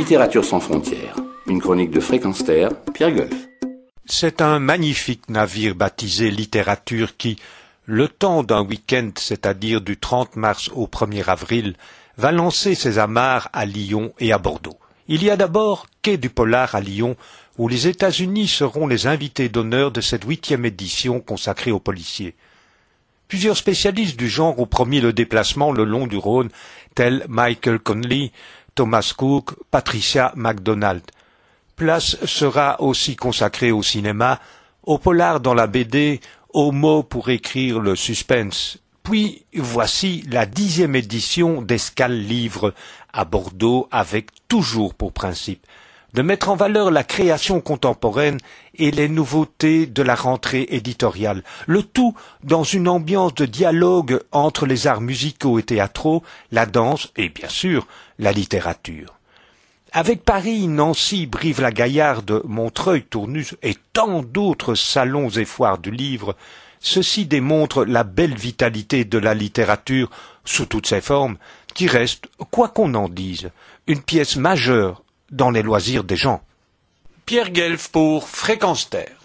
Littérature sans frontières, une chronique de Fréquence Terre, Pierre Golf. C'est un magnifique navire baptisé Littérature qui, le temps d'un week-end, c'est-à-dire du 30 mars au 1er avril, va lancer ses amarres à Lyon et à Bordeaux. Il y a d'abord Quai du Polar à Lyon, où les États-Unis seront les invités d'honneur de cette 8e édition consacrée aux policiers. Plusieurs spécialistes du genre ont promis le déplacement le long du Rhône, tels Michael Connelly, Thomas Cook, Patricia MacDonald. Place sera aussi consacrée au cinéma, au polar dans la BD, aux mots pour écrire le suspense. Puis voici la 10e édition d'Escale Livre à Bordeaux avec toujours pour principe de mettre en valeur la création contemporaine et les nouveautés de la rentrée éditoriale, le tout dans une ambiance de dialogue entre les arts musicaux et théâtraux, la danse et bien sûr la littérature. Avec Paris, Nancy, Brive-la-Gaillarde, Montreuil, Tournus et tant d'autres salons et foires du livre, ceci démontre la belle vitalité de la littérature sous toutes ses formes, qui reste, quoi qu'on en dise, une pièce majeure dans les loisirs des gens. Pierre Guelf pour Fréquence Terre.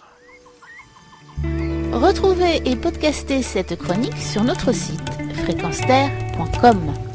Retrouvez et podcastez cette chronique sur notre site fréquenceterre.com.